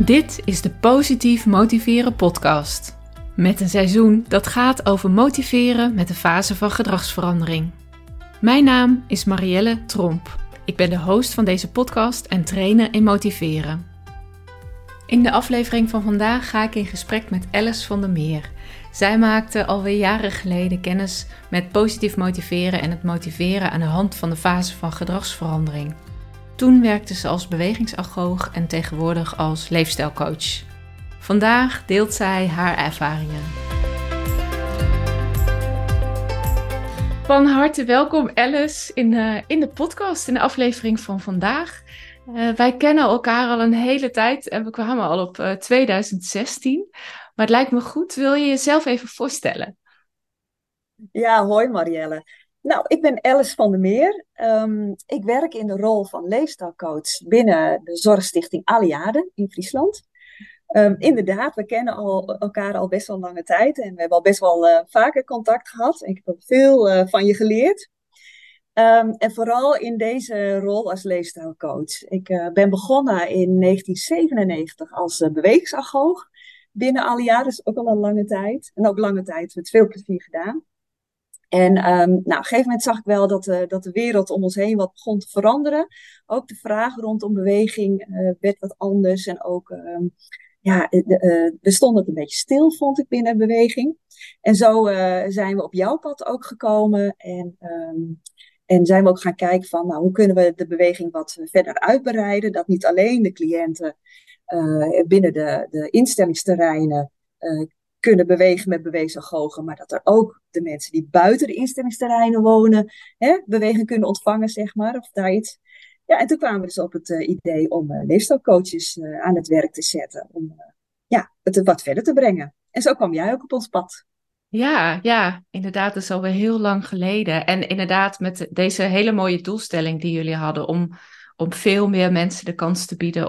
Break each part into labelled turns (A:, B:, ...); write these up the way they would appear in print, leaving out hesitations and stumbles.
A: Dit is de Positief Motiveren podcast. Met een seizoen dat gaat over motiveren met de fase van gedragsverandering. Mijn naam is Marielle Tromp. Ik ben de host van deze podcast en trainer in motiveren. In de aflevering van vandaag ga ik in gesprek met Alice van der Meer. Zij maakte alweer jaren geleden kennis met positief motiveren en het motiveren aan de hand van de fase van gedragsverandering. Toen werkte ze als bewegingsagoog en tegenwoordig als leefstijlcoach. Vandaag deelt zij haar ervaringen. Van harte welkom Alice in de podcast, in de aflevering van vandaag. Wij kennen elkaar al een hele tijd en we kwamen al op 2016. Maar het lijkt me goed, wil je jezelf even voorstellen?
B: Ja, hoi Marielle. Nou, ik ben Alice van der Meer. Ik werk in de rol van leefstijlcoach binnen de Zorgstichting Aliade in Friesland. Inderdaad, we kennen elkaar al best wel lange tijd en we hebben al best wel vaker contact gehad. Ik heb ook veel van je geleerd. En vooral in deze rol als leefstijlcoach. Ik ben begonnen in 1997 als bewegingsagoog binnen Aliade, dus ook al een lange tijd. En ook lange tijd met veel plezier gedaan. En nou, op een gegeven moment zag ik wel dat de wereld om ons heen wat begon te veranderen. Ook de vraag rondom beweging werd wat anders. En ook, we stonden het een beetje stil, vond ik, binnen beweging. En zo zijn we op jouw pad ook gekomen. En zijn we ook gaan kijken van, nou, hoe kunnen we de beweging wat verder uitbreiden. Dat niet alleen de cliënten binnen de instellingsterreinen kunnen bewegen met bewegingsagogen, maar dat er ook de mensen die buiten de instellingsterreinen wonen, beweging kunnen ontvangen, zeg maar, of daar iets. Ja, en toen kwamen we dus op het idee om leefstijlcoaches aan het werk te zetten, om het wat verder te brengen. En zo kwam jij ook op ons pad.
A: Ja, inderdaad, dat is alweer heel lang geleden. En inderdaad met deze hele mooie doelstelling die jullie hadden om veel meer mensen de kans te bieden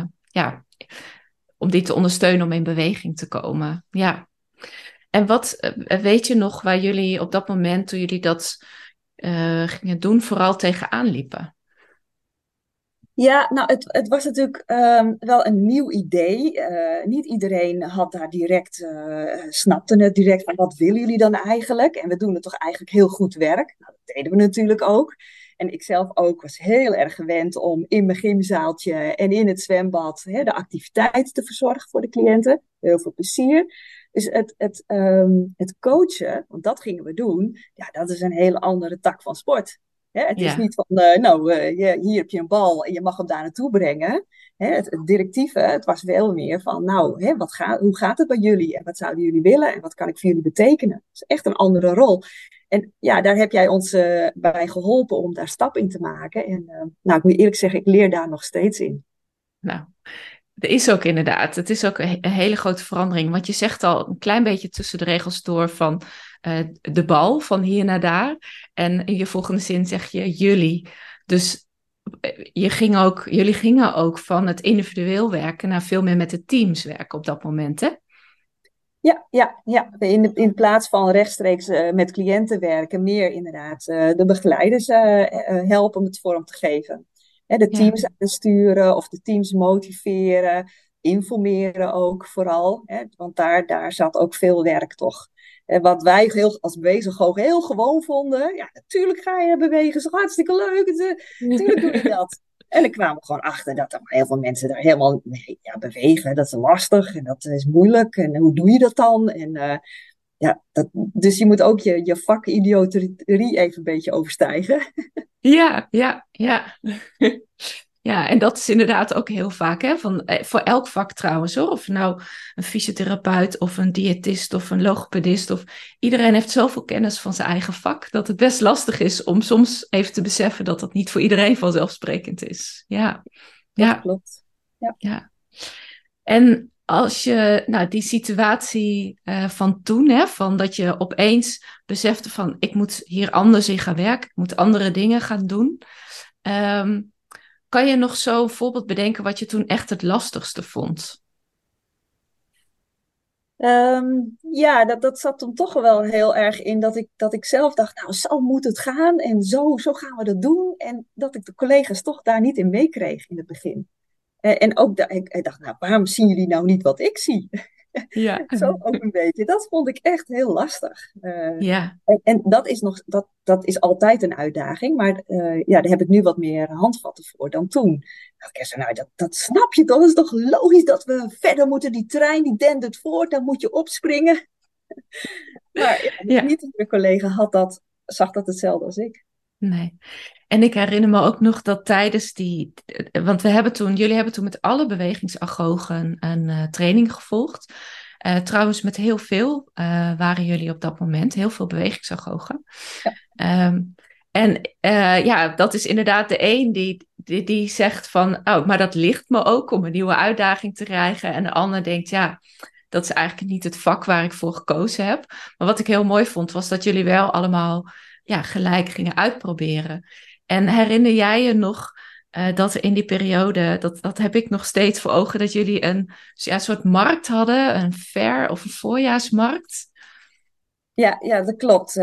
A: om die te ondersteunen om in beweging te komen. Ja. En wat weet je nog waar jullie op dat moment, toen jullie dat gingen doen, vooral tegenaan liepen?
B: Ja, nou, het was natuurlijk wel een nieuw idee. Niet iedereen had daar direct, snapte het direct van wat willen jullie dan eigenlijk? En we doen het toch eigenlijk heel goed werk. Nou, dat deden we natuurlijk ook. En ik zelf ook was heel erg gewend om in mijn gymzaaltje en in het zwembad de activiteiten te verzorgen voor de cliënten. Heel veel plezier. Dus het coachen, want dat gingen we doen, ja, dat is een hele andere tak van sport. Het is niet van, hier heb je een bal en je mag hem daar naartoe brengen. Het directieve, het was wel meer van, nou, hoe gaat het bij jullie? En wat zouden jullie willen? En wat kan ik voor jullie betekenen? Dat is echt een andere rol. En ja, daar heb jij ons bij geholpen om daar stap in te maken. En nou, ik moet eerlijk zeggen, ik leer daar nog steeds in.
A: Nou, er is ook inderdaad. Het is ook een hele grote verandering. Want je zegt al een klein beetje tussen de regels door van de bal, van hier naar daar. En in je volgende zin zeg je jullie. Dus jullie gingen ook van het individueel werken naar veel meer met de teams werken op dat moment, hè?
B: Ja. In plaats van rechtstreeks met cliënten werken, meer inderdaad de begeleiders helpen om het vorm te geven. De teams aansturen of de teams motiveren, informeren ook vooral. Want daar zat ook veel werk toch. Wat wij als bewegingsgoog heel gewoon vonden. Ja, natuurlijk ga je bewegen, is toch hartstikke leuk. Natuurlijk doe je dat. En dan kwamen we gewoon achter dat er heel veel mensen daar helemaal bewegen. Dat is lastig en dat is moeilijk. En hoe doe je dat dan? En dus je moet ook je vakidioterie even een beetje overstijgen.
A: Ja. Ja, en dat is inderdaad ook heel vaak, hè? Voor elk vak trouwens, hoor. Of nou een fysiotherapeut of een diëtist of een logopedist. Iedereen heeft zoveel kennis van zijn eigen vak, dat het best lastig is om soms even te beseffen dat dat niet voor iedereen vanzelfsprekend is. Ja.
B: Dat klopt.
A: Ja. En als je, nou, die situatie van toen, hè, van dat je opeens besefte van, ik moet hier anders in gaan werken, ik moet andere dingen gaan doen. Kan je nog zo'n voorbeeld bedenken wat je toen echt het lastigste vond?
B: Dat zat dan toch wel heel erg in dat ik zelf dacht, nou, zo moet het gaan en zo gaan we dat doen. En dat ik de collega's toch daar niet in meekreeg in het begin. En ook, ik dacht, nou, waarom zien jullie nou niet wat ik zie?
A: Ja.
B: Zo ook een beetje. Dat vond ik echt heel lastig.
A: Ja.
B: En dat is dat is altijd een uitdaging, maar ja, daar heb ik nu wat meer handvatten voor dan toen. Dacht ik zo, nou, dat snap je toch? Dat is toch logisch dat we verder moeten. Die trein die dendert voort, daar moet je opspringen. Maar ja,
A: Ja.
B: niet iedere collega zag dat hetzelfde als ik.
A: Nee. En ik herinner me ook nog dat tijdens want jullie hebben toen met alle bewegingsagogen een training gevolgd. Trouwens, met heel veel waren jullie op dat moment, heel veel bewegingsagogen.
B: Ja,
A: Ehm, ja, dat is inderdaad de een die zegt van, oh, maar dat ligt me ook om een nieuwe uitdaging te krijgen. En de ander denkt, ja, dat is eigenlijk niet het vak waar ik voor gekozen heb. Maar wat ik heel mooi vond, was dat jullie wel allemaal gelijk gingen uitproberen. En herinner jij je nog dat in die periode, dat heb ik nog steeds voor ogen, dat jullie een soort markt hadden, een fair of een voorjaarsmarkt?
B: ja, dat klopt.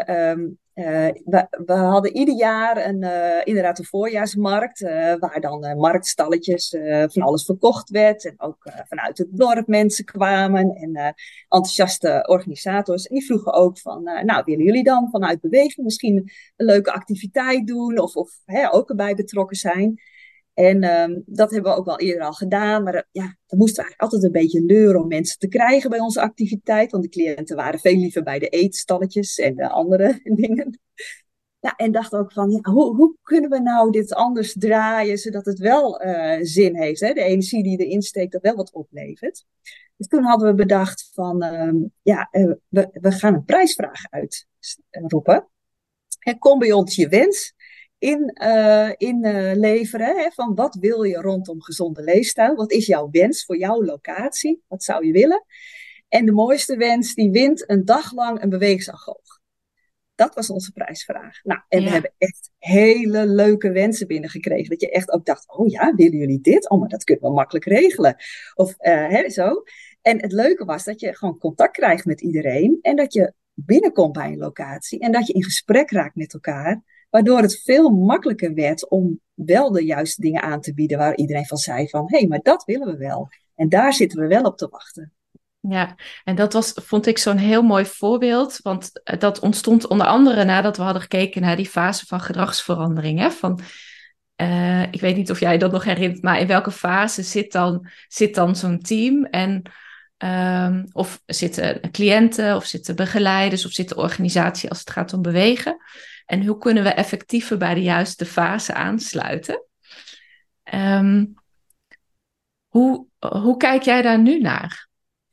B: We hadden ieder jaar inderdaad een voorjaarsmarkt, waar dan marktstalletjes van alles verkocht werd. En ook vanuit het dorp mensen kwamen en enthousiaste organisators. En die vroegen ook van, nou, willen jullie dan vanuit beweging misschien een leuke activiteit doen of ook erbij betrokken zijn? En dat hebben we ook wel eerder al gedaan. Maar ja, dan moesten we eigenlijk altijd een beetje leuren om mensen te krijgen bij onze activiteit. Want de cliënten waren veel liever bij de eetstalletjes en de andere dingen. Ja, en dacht ook van, ja, hoe kunnen we nou dit anders draaien, zodat het wel zin heeft. Hè? De energie die erin steekt, dat wel wat oplevert. Dus toen hadden we bedacht van, we gaan een prijsvraag uitroepen. En kom bij ons je wens inleveren. Hè, van wat wil je rondom gezonde leefstijl? Wat is jouw wens voor jouw locatie? Wat zou je willen? En de mooiste wens die wint een dag lang een bewegingsagoog. Dat was onze prijsvraag. Nou, en we
A: Ja,
B: hebben echt hele leuke wensen binnengekregen. Dat je echt ook dacht, oh ja, willen jullie dit? Oh, maar dat kunnen we makkelijk regelen. Of zo. En het leuke was dat je gewoon contact krijgt met iedereen. En dat je binnenkomt bij een locatie. En dat je in gesprek raakt met elkaar. Waardoor het veel makkelijker werd om wel de juiste dingen aan te bieden. Waar iedereen van zei van, hé, maar dat willen we wel. En daar zitten we wel op te wachten.
A: ja. En vond ik zo'n heel mooi voorbeeld, want dat ontstond onder andere nadat we hadden gekeken naar die fase van gedragsverandering. Hè? Ik weet niet of jij dat nog herinnert, maar in welke fase zit dan zo'n team? En of zitten cliënten, of zitten begeleiders, of zit de organisatie als het gaat om bewegen? En hoe kunnen we effectiever bij de juiste fase aansluiten? Ehm, hoe kijk jij daar nu naar?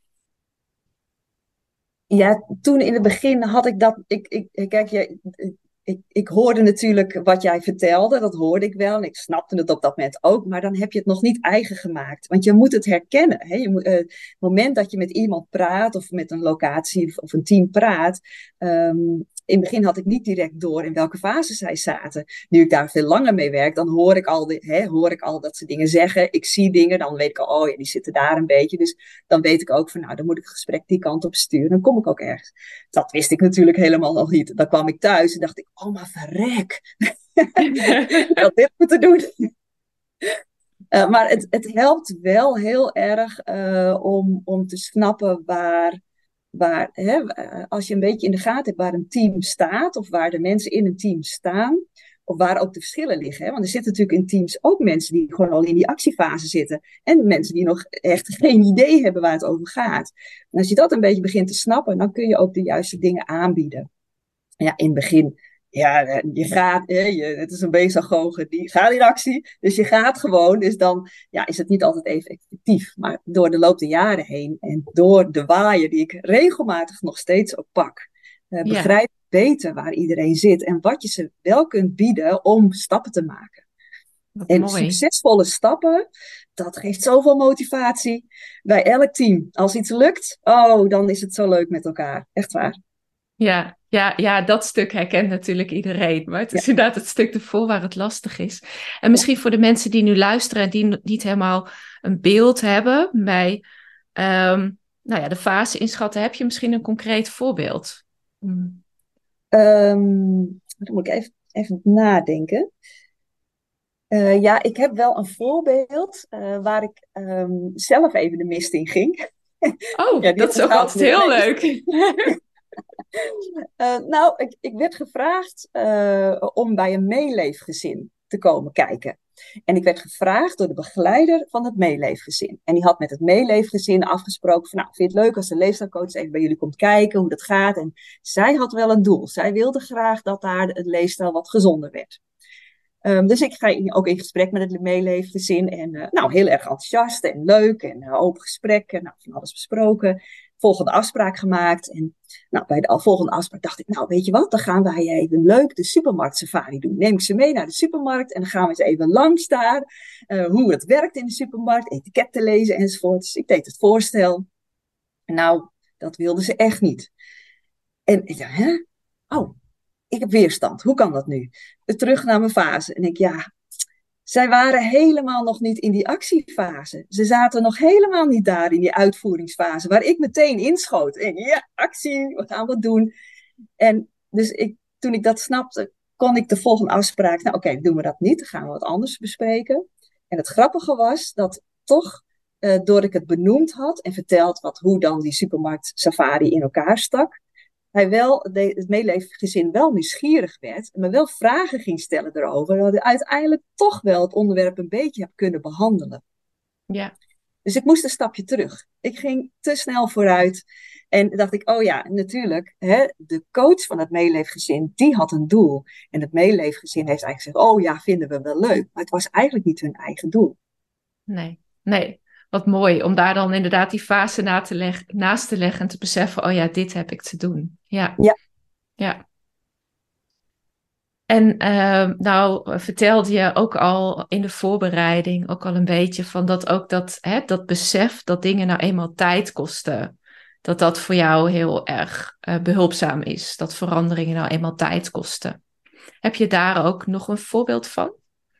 B: Ja, toen in het begin had ik dat. Kijk, ik hoorde natuurlijk wat jij vertelde, dat hoorde ik wel. En ik snapte het op dat moment ook. Maar dan heb je het nog niet eigen gemaakt. Want je moet het herkennen. Hè? Het moment dat je met iemand praat, of met een locatie of een team praat. In het begin had ik niet direct door in welke fase zij zaten. Nu ik daar veel langer mee werk, dan hoor ik al dat ze dingen zeggen. Ik zie dingen, dan weet ik al, oh ja, die zitten daar een beetje. Dus dan weet ik ook van, nou, dan moet ik het gesprek die kant op sturen. Dan kom ik ook ergens. Dat wist ik natuurlijk helemaal nog niet. Dan kwam ik thuis en dacht ik, oh maar verrek. Ik had dit moeten doen. Maar het helpt wel heel erg om te snappen als je een beetje in de gaten hebt waar een team staat, of waar de mensen in een team staan, of waar ook de verschillen liggen. Hè? Want er zitten natuurlijk in teams ook mensen die gewoon al in die actiefase zitten, en mensen die nog echt geen idee hebben waar het over gaat. En als je dat een beetje begint te snappen, dan kun je ook de juiste dingen aanbieden. Ja, in het begin, ja, je gaat, het is een bezagoge, die gaat in actie, dus je gaat gewoon. Dus dan is het niet altijd even effectief. Maar door de loop der jaren heen en door de waaier die ik regelmatig nog steeds ook pak,
A: Ja,
B: begrijp ik beter waar iedereen zit en wat je ze wel kunt bieden om stappen te maken.
A: wat
B: En
A: mooi.
B: succesvolle stappen, dat geeft zoveel motivatie bij elk team. Als iets lukt, oh, dan is het zo leuk met elkaar. Echt waar.
A: Ja, dat stuk herkent natuurlijk iedereen. Maar het
B: Ja,
A: is inderdaad het stuk ervoor waar het lastig is. En
B: ja.
A: misschien voor de mensen die nu luisteren en die niet helemaal een beeld hebben bij de fase inschatten, heb je misschien een concreet voorbeeld? Hmm.
B: Dan moet ik even nadenken. Ja, ik heb wel een voorbeeld waar ik zelf even de mist in ging.
A: Oh,
B: Ja,
A: dat
B: dit
A: is ook
B: onthoud ik
A: altijd
B: het
A: heel
B: meest.
A: leuk.
B: Nou, ik werd gevraagd om bij een meeleefgezin te komen kijken. En ik werd gevraagd door de begeleider van het meeleefgezin. En die had met het meeleefgezin afgesproken van, nou, vind je het leuk als de leefstijlcoach even bij jullie komt kijken hoe dat gaat? En zij had wel een doel. Zij wilde graag dat daar het leefstijl wat gezonder werd. Dus ik ga ook in gesprek met het meeleefgezin. En nou, heel erg enthousiast en leuk en open gesprek. En nou, van alles besproken. Volgende afspraak gemaakt. En nou, bij de volgende afspraak dacht ik, nou, weet je wat? Dan gaan wij even leuk de supermarkt safari doen. Neem ik ze mee naar de supermarkt. En dan gaan we eens even langs daar. Hoe het werkt in de supermarkt. Etiketten lezen enzovoort. Dus ik deed het voorstel. Nou, dat wilden ze echt niet. En ik dacht, hè? Oh, ik heb weerstand. Hoe kan dat nu? Terug naar mijn fase. En ik, ja, zij waren helemaal nog niet in die actiefase. Ze zaten nog helemaal niet daar in die uitvoeringsfase, waar ik meteen inschoot. En ja, actie, we gaan wat doen. En dus toen ik dat snapte, kon ik de volgende afspraak, nou oké, doen we dat niet, dan gaan we wat anders bespreken. En het grappige was dat toch, door ik het benoemd had en verteld hoe dan die supermarkt safari in elkaar stak, het meeleefgezin wel nieuwsgierig werd en me wel vragen ging stellen erover, dat ik uiteindelijk toch wel het onderwerp een beetje heb kunnen behandelen.
A: Ja,
B: Dus ik moest een stapje terug. Ik ging te snel vooruit en dacht ik, oh ja, natuurlijk, hè, de coach van het meeleefgezin, die had een doel. En het meeleefgezin heeft eigenlijk gezegd, oh ja, vinden we wel leuk. Maar het was eigenlijk niet hun eigen doel.
A: nee, nee. Wat mooi om daar dan inderdaad die fase naast te leggen en te beseffen, oh ja, dit heb ik te doen. Ja,
B: Ja,
A: ja. En nou vertelde je ook al in de voorbereiding ook al een beetje van dat ook dat besef dat dingen nou eenmaal tijd kosten. Dat dat voor jou heel erg behulpzaam is. Dat veranderingen nou eenmaal tijd kosten. Heb je daar ook nog een voorbeeld van?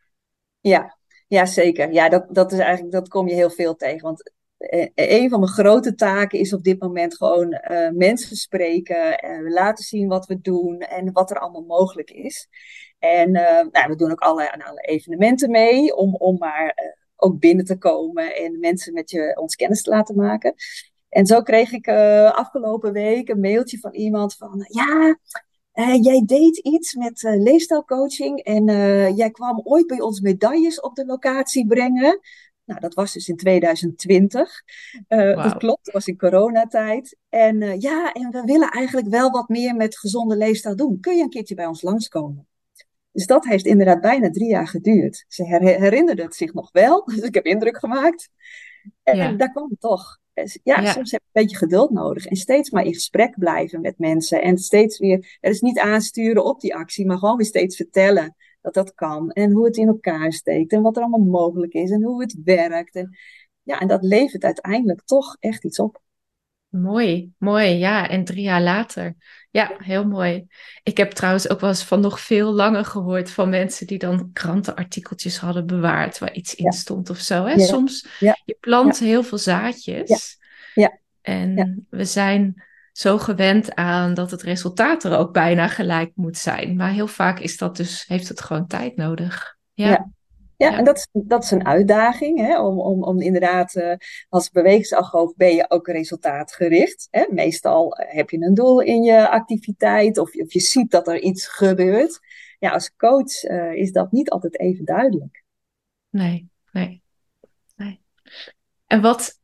B: ja, ja, zeker. Ja, dat is eigenlijk, dat kom je heel veel tegen. Want een van mijn grote taken is op dit moment gewoon mensen spreken, laten zien wat we doen en wat er allemaal mogelijk is. En nou, we doen ook aan alle evenementen mee om maar ook binnen te komen en mensen ons kennis te laten maken. En zo kreeg ik afgelopen week een mailtje van iemand van, ja, jij deed iets met leefstijlcoaching en jij kwam ooit bij ons medailles op de locatie brengen. Nou, dat was dus in 2020. Dat
A: Wauw.
B: klopt, dat was in coronatijd. En ja, en we willen eigenlijk wel wat meer met gezonde leefstijl doen. Kun je een keertje bij ons langskomen? Dus dat heeft inderdaad bijna 3 jaar geduurd. Ze herinnerde het zich nog wel, dus ik heb indruk gemaakt. En
A: Ja,
B: daar kwam het toch. Dus ja,
A: ja,
B: soms heb je een beetje geduld nodig. En steeds maar in gesprek blijven met mensen. En steeds weer, er is niet aansturen op die actie, maar gewoon weer steeds vertellen dat dat kan. En hoe het in elkaar steekt. En wat er allemaal mogelijk is. En hoe het werkt. En, ja, en dat levert uiteindelijk toch echt iets op.
A: mooi, mooi. Ja, en 3 jaar later. Ja, heel mooi. Ik heb trouwens ook wel eens van nog veel langer gehoord van mensen die dan krantenartikeltjes hadden bewaard waar iets in
B: Ja,
A: stond of zo. Hè?
B: ja,
A: Soms,
B: ja,
A: je plant
B: ja,
A: heel veel
B: ja,
A: zaadjes
B: ja, ja,
A: en we zijn zo gewend aan dat het resultaat er ook bijna gelijk moet zijn. Maar heel vaak is dat dus, heeft het gewoon tijd nodig. Ja,
B: ja. Ja, en
A: ja,
B: dat is een uitdaging, hè, om inderdaad, als bewegingsagoof ben je ook resultaatgericht. Hè. Meestal heb je een doel in je activiteit of je ziet dat er iets gebeurt. Ja, als coach is dat niet altijd even duidelijk.
A: nee, nee, nee. En wat,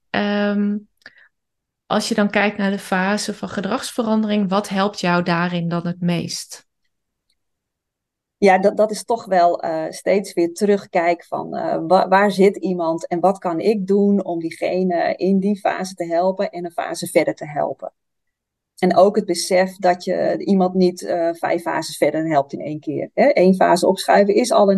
A: als je dan kijkt naar de fase van gedragsverandering, wat helpt jou daarin dan het meest?
B: Ja, dat is toch wel steeds weer terugkijken van waar zit iemand en wat kan ik doen om diegene in die fase te helpen en een fase verder te helpen. En ook het besef dat je iemand niet 5 fases verder helpt in 1 keer. Hè. 1 fase opschuiven is al een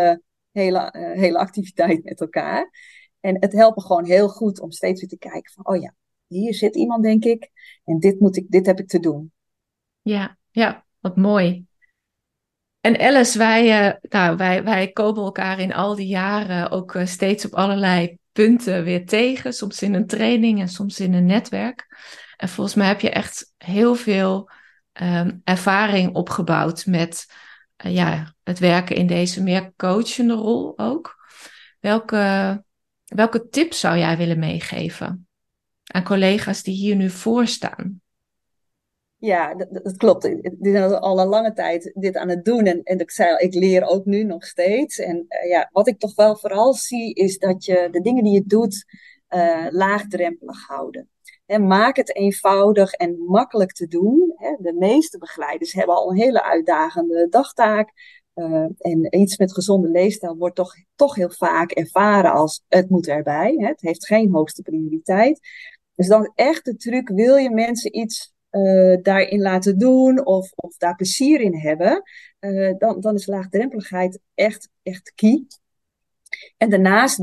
B: hele activiteit met elkaar. En het helpt me gewoon heel goed om steeds weer te kijken van, oh ja, hier zit iemand denk ik. En dit heb ik te doen.
A: Ja, ja, wat mooi. En Alice, wij komen elkaar in al die jaren ook steeds op allerlei punten weer tegen. Soms in een training en soms in een netwerk. En volgens mij heb je echt heel veel ervaring opgebouwd met het werken in deze meer coachende rol ook. Welke tips zou jij willen meegeven aan collega's die hier nu voor staan?
B: Ja, dat klopt. Ik ben al een lange tijd dit aan het doen. En ik zei al, ik leer ook nu nog steeds. En ja, wat ik toch wel vooral zie, is dat je de dingen die je doet laagdrempelig houden. En maak het eenvoudig en makkelijk te doen. Hè. De meeste begeleiders hebben al een hele uitdagende dagtaak. En iets met gezonde leefstijl wordt toch heel vaak ervaren als het moet erbij. Hè. Het heeft geen hoogste prioriteit. Dus dan is echt de truc, wil je mensen iets daarin laten doen of daar plezier in hebben, dan is laagdrempeligheid echt key. En daarnaast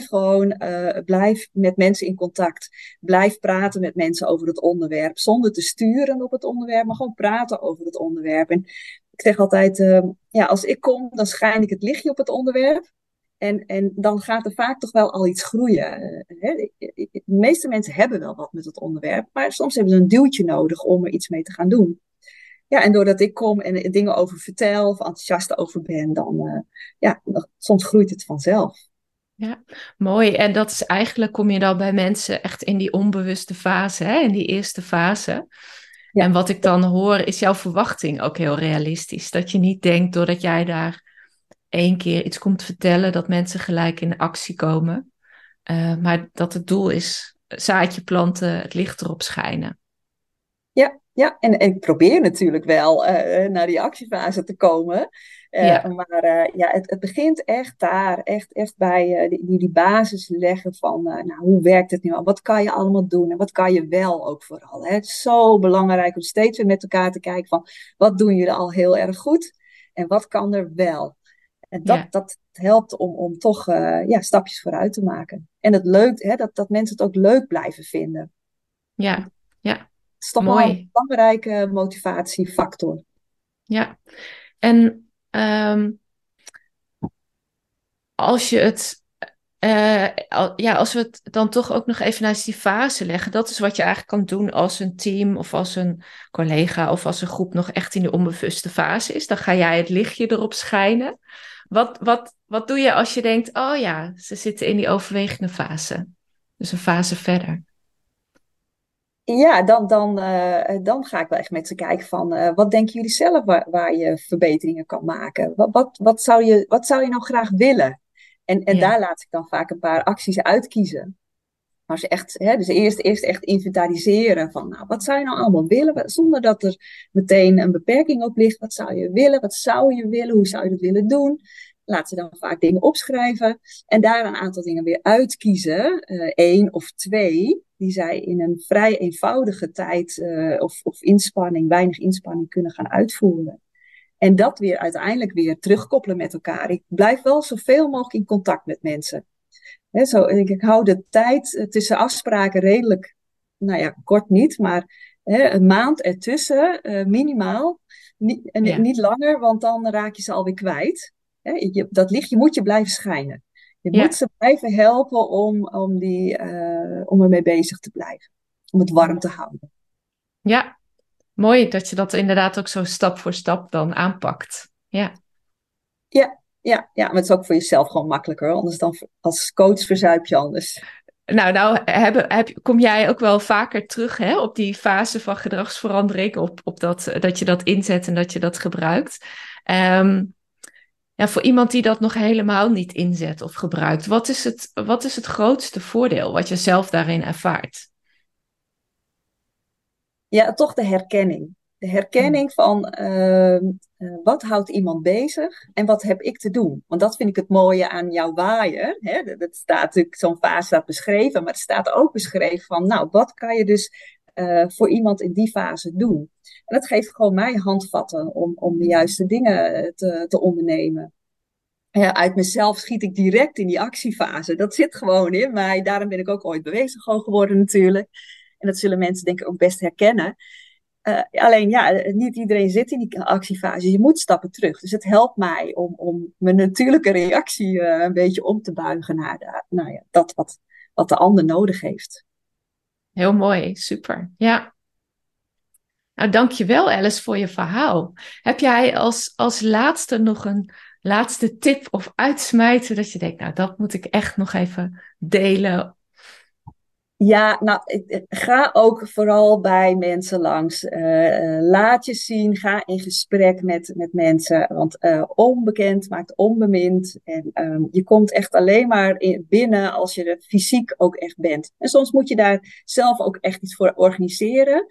B: blijf met mensen in contact. Blijf praten met mensen over het onderwerp, zonder te sturen op het onderwerp, maar gewoon praten over het onderwerp. En ik zeg altijd, als ik kom, dan schijn ik het lichtje op het onderwerp. En dan gaat er vaak toch wel al iets groeien. De meeste mensen hebben wel wat met het onderwerp, maar soms hebben ze een duwtje nodig om er iets mee te gaan doen. Ja, en doordat ik kom en er dingen over vertel of enthousiast over ben, soms groeit het vanzelf.
A: Ja, mooi. En dat is eigenlijk, kom je dan bij mensen echt in die onbewuste fase, hè? In die eerste fase. En
B: Ja,
A: wat ik dan hoor, is jouw verwachting ook heel realistisch. Dat je niet denkt, doordat jij daar 1 keer iets komt vertellen, dat mensen gelijk in actie komen. Maar dat het doel is, zaadje planten, het licht erop schijnen.
B: ja. En ik probeer natuurlijk wel naar die actiefase te komen.
A: Ja,
B: Maar het begint echt daar. Echt bij die basis leggen van hoe werkt het nu al? Wat kan je allemaal doen? En wat kan je wel ook vooral? Hè? Het is zo belangrijk om steeds weer met elkaar te kijken van wat doen jullie al heel erg goed? En wat kan er wel? En
A: ja,
B: dat helpt om toch stapjes vooruit te maken. En het leuk, hè, dat mensen het ook leuk blijven vinden.
A: ja, ja.
B: Het is toch wel een
A: Mooi.
B: belangrijke motivatiefactor.
A: Ja. En als je het als we het dan toch ook nog even naast die fase leggen, dat is wat je eigenlijk kan doen als een team of als een collega of als een groep nog echt in de onbewuste fase is. Dan ga jij het lichtje erop schijnen. Wat doe je als je denkt, oh ja, ze zitten in die overwegende fase. Dus een fase verder.
B: Ja, dan ga ik wel echt met ze kijken van wat denken jullie zelf waar je verbeteringen kan maken? Wat zou je nou graag willen? En
A: Ja,
B: daar laat ik dan vaak een paar acties uitkiezen. Maar ze echt, hè, dus eerst echt inventariseren van nou, wat zou je nou allemaal willen? Zonder dat er meteen een beperking op ligt. Wat zou je willen? Wat zou je willen? Hoe zou je dat willen doen? Laat ze dan vaak dingen opschrijven en daar een aantal dingen weer uitkiezen. 1 of 2, die zij in een vrij eenvoudige tijd of inspanning, weinig inspanning kunnen gaan uitvoeren. En dat weer uiteindelijk weer terugkoppelen met elkaar. Ik blijf wel zoveel mogelijk in contact met mensen. Ik hou de tijd tussen afspraken redelijk, nou ja, kort niet, maar een maand ertussen, minimaal.
A: ja,
B: Niet langer, want dan raak je ze alweer kwijt. Dat lichtje moet je blijven schijnen. Je moet
A: ja.
B: ze blijven helpen om ermee bezig te blijven. Om het warm te houden.
A: Ja, mooi dat je dat inderdaad ook zo stap voor stap dan aanpakt. Ja.
B: Ja, maar het is ook voor jezelf gewoon makkelijker. Anders dan als coach verzuip je anders.
A: Kom jij ook wel vaker terug, hè, op die fase van gedragsverandering, op dat je dat inzet en dat je dat gebruikt? Ehm, ja, voor iemand die dat nog helemaal niet inzet of gebruikt, wat is het grootste voordeel wat je zelf daarin ervaart?
B: Ja, toch de herkenning. De herkenning van wat houdt iemand bezig en wat heb ik te doen? Want dat vind ik het mooie aan jouw waaier. Hè? Dat staat natuurlijk, zo'n fase staat beschreven, maar het staat ook beschreven van, nou, wat kan je dus voor iemand in die fase doen? En dat geeft gewoon mij handvatten om de juiste dingen te ondernemen. Ja, uit mezelf schiet ik direct in die actiefase. Dat zit gewoon in mij. Daarom ben ik ook ooit bewezen geworden natuurlijk. En dat zullen mensen denk ik ook best herkennen. Alleen ja, niet iedereen zit in die actiefase. Je moet stappen terug. Dus het helpt mij om mijn natuurlijke reactie een beetje om te buigen naar dat wat de ander nodig heeft.
A: Heel mooi, super. Ja. Nou, dankjewel Alice voor je verhaal. Heb jij als laatste nog een laatste tip of uitsmijter dat je denkt, nou dat moet ik echt nog even delen?
B: Ja, nou, ga ook vooral bij mensen langs. Laat je zien, ga in gesprek met mensen. Want onbekend maakt onbemind. En je komt echt alleen maar binnen als je er fysiek ook echt bent. En soms moet je daar zelf ook echt iets voor organiseren.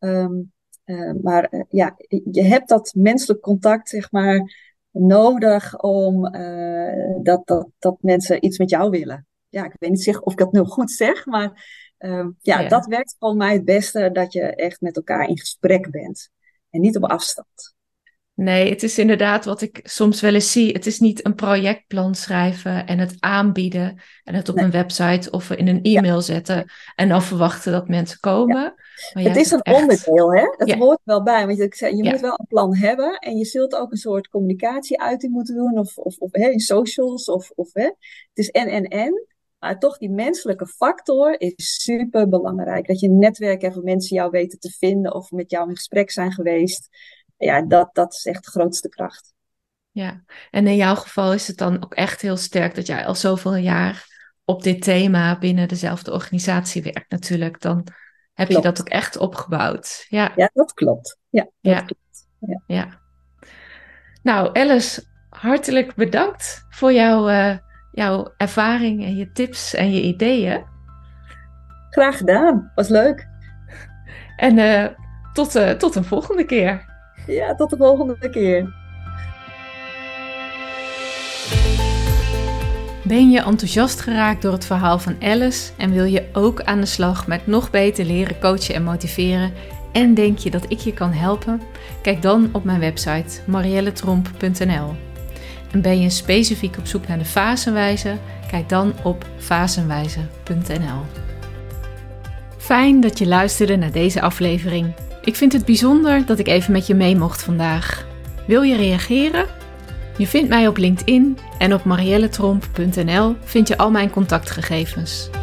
B: Maar ja, je hebt dat menselijk contact, zeg maar, nodig om dat mensen iets met jou willen. Ja, ik weet niet of ik dat nu goed zeg, maar
A: Ja.
B: dat werkt voor mij het beste, dat je echt met elkaar in gesprek bent en niet op afstand.
A: Nee, het is inderdaad wat ik soms wel eens zie. Het is niet een projectplan schrijven en het aanbieden en het op
B: Nee.
A: een website of in een e-mail zetten en dan verwachten dat mensen komen.
B: Ja.
A: Maar
B: Het is een onderdeel, hè? Het
A: Ja.
B: hoort wel bij. Want je
A: Ja.
B: moet wel een plan hebben. En je zult ook een soort communicatieuiting moeten doen. Of in socials. Hè. Het is en. Maar toch, die menselijke factor is super belangrijk. Dat je een netwerk hebt waar mensen jou weten te vinden. Of met jou in gesprek zijn geweest. Ja, dat is echt de grootste kracht.
A: Ja, en in jouw geval is het dan ook echt heel sterk dat jij al zoveel jaar op dit thema binnen dezelfde organisatie werkt natuurlijk. Dan heb je dat ook echt opgebouwd. Ja,
B: ja, dat klopt. Ja, dat klopt.
A: Ja. Nou, Alice, hartelijk bedankt voor jouw ervaring en je tips en je ideeën.
B: Graag gedaan. Was leuk.
A: En tot een volgende keer.
B: Ja, tot de volgende keer.
A: Ben je enthousiast geraakt door het verhaal van Alice en wil je ook aan de slag met nog beter leren coachen en motiveren en denk je dat ik je kan helpen? Kijk dan op mijn website marielletromp.nl. En ben je specifiek op zoek naar de fasenwijzer? Kijk dan op fasenwijzer.nl. Fijn dat je luisterde naar deze aflevering. Ik vind het bijzonder dat ik even met je mee mocht vandaag. Wil je reageren? Je vindt mij op LinkedIn en op marielletromp.nl vind je al mijn contactgegevens.